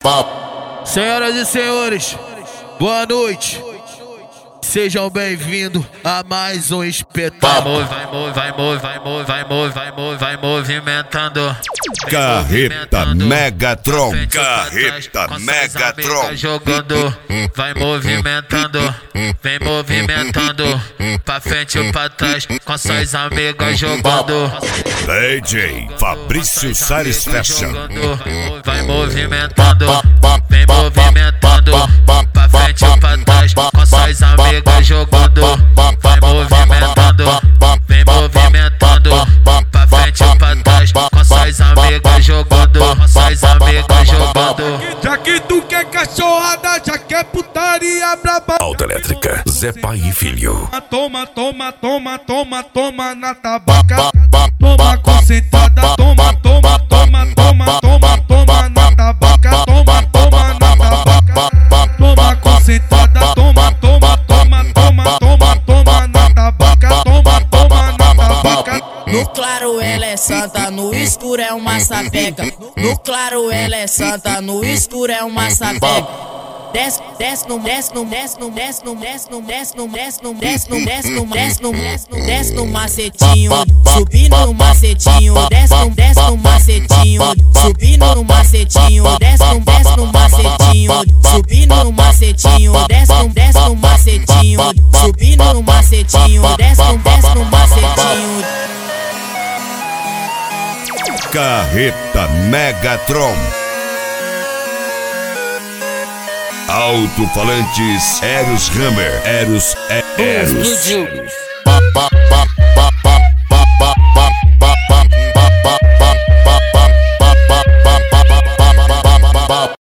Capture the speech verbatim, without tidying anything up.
Senhoras e senhores, boa noite. Sejam bem-vindos a mais um espetáculo. Vai, vai, vai, vai, vai, vai, vai, vai movimentando. Carreta Megatron, Carreta Megatron. Jogando, vai movimentando, vem movimentando, pra frente ou pra trás, com suas amigas jogando. D J Fabrício Salles Fashion. Vai movimentando, vem movimentando, pra frente ou pra trás, com suas amigas jogando. Vai movimentando, vem movimentando, pra frente ou pra trás, com suas amigas jogando, com suas amigas jogando. Já que tu quer cachorrada, já quer putaria braba. Autoelétrica, Zé Pai e Filho. Toma, toma, toma, toma, toma na tabaca. Toma concentrada, toma, toma, toma, toma, toma, toma na tabaca. Toma, toma na tabaca. Toma concentrada, toma, toma, toma, toma, toma, toma na tabaca. Toma, toma na tabaca. No claro ela é santa, no escuro é uma sapeca. No claro ela é santa, no escuro é uma sapeca. Desce, desce no, desce no, desce no, desce no, desce no, desce no, desce no, desce no, desce no, desce no, desce no, desce no macetinho, subindo no macetinho, desce no, desce no macetinho, subindo no macetinho, desce no, desce no macetinho, subindo no macetinho, desce no, desce no macetinho, subindo no macetinho, desce no, desce no macetinho. Carreta Megatron. Alto-falantes Eros Hammer. Eros, é, Eros.